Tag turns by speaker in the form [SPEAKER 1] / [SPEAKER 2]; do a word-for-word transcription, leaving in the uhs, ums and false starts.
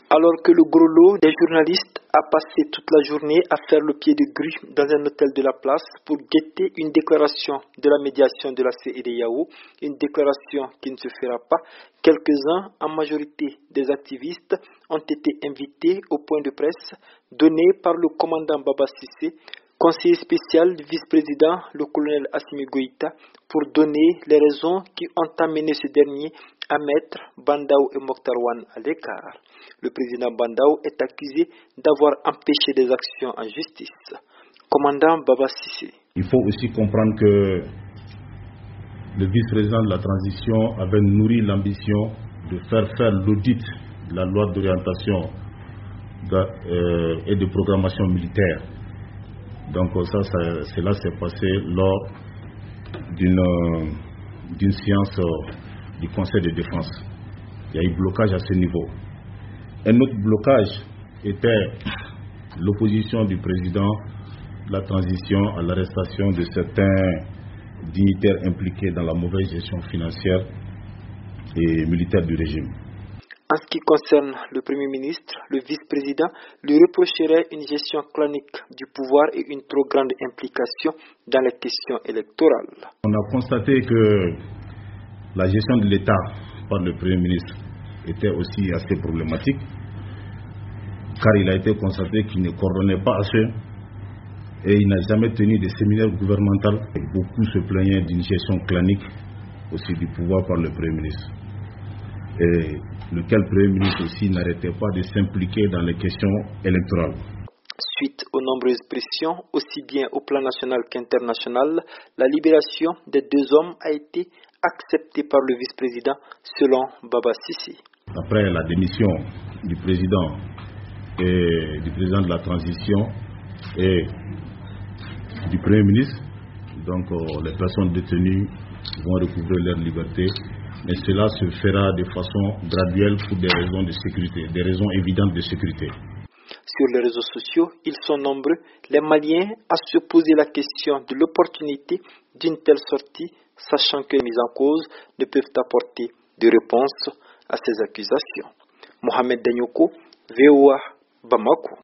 [SPEAKER 1] Alors que le gros lot des journalistes a passé toute la journée à faire le pied de grue dans un hôtel de la place pour guetter une déclaration de la médiation de la C E D E A O, une déclaration qui ne se fera pas, quelques-uns, en majorité des activistes, ont été invités au point de presse donné par le commandant Baba Cissé, conseiller spécial du vice-président, le colonel Assimi Goïta, pour donner les raisons qui ont amené ce dernier à mettre Bandao et Mokhtar Wane à l'écart. Le président Bandao est accusé d'avoir empêché des actions en justice. Commandant Baba Cissé.
[SPEAKER 2] Il faut aussi comprendre que le vice-président de la transition avait nourri l'ambition de faire faire l'audit de la loi d'orientation et de programmation militaire. Donc ça, ça cela s'est passé lors d'une d'une séance du Conseil de défense. Il y a eu blocage à ce niveau. Un autre blocage était l'opposition du président de la transition à l'arrestation de certains dignitaires impliqués dans la mauvaise gestion financière et militaire du régime.
[SPEAKER 1] En ce qui concerne le Premier ministre, le vice-président lui reprocherait une gestion chronique du pouvoir et une trop grande implication dans les questions électorales.
[SPEAKER 2] On a constaté que la gestion de l'État par le Premier ministre était aussi assez problématique, car il a été constaté qu'il ne coordonnait pas assez et il n'a jamais tenu des séminaires gouvernementaux. Beaucoup se plaignaient d'une gestion clanique aussi du pouvoir par le Premier ministre. Et lequel Premier ministre aussi n'arrêtait pas de s'impliquer dans les questions électorales.
[SPEAKER 1] Suite aux nombreuses pressions, aussi bien au plan national qu'international, la libération des deux hommes a été acceptée par le vice-président, selon Baba Cissé.
[SPEAKER 2] Après la démission du président et du président de la transition et du Premier ministre, donc euh, les personnes détenues vont recouvrer leur liberté. Mais cela se fera de façon graduelle pour des raisons de sécurité, des raisons évidentes de sécurité.
[SPEAKER 1] Sur les réseaux sociaux, ils sont nombreux, les Maliens, à se poser la question de l'opportunité d'une telle sortie, sachant que les mises en cause ne peuvent apporter de réponse à ces accusations. Mohamed Danyoko, V O A, Bamako.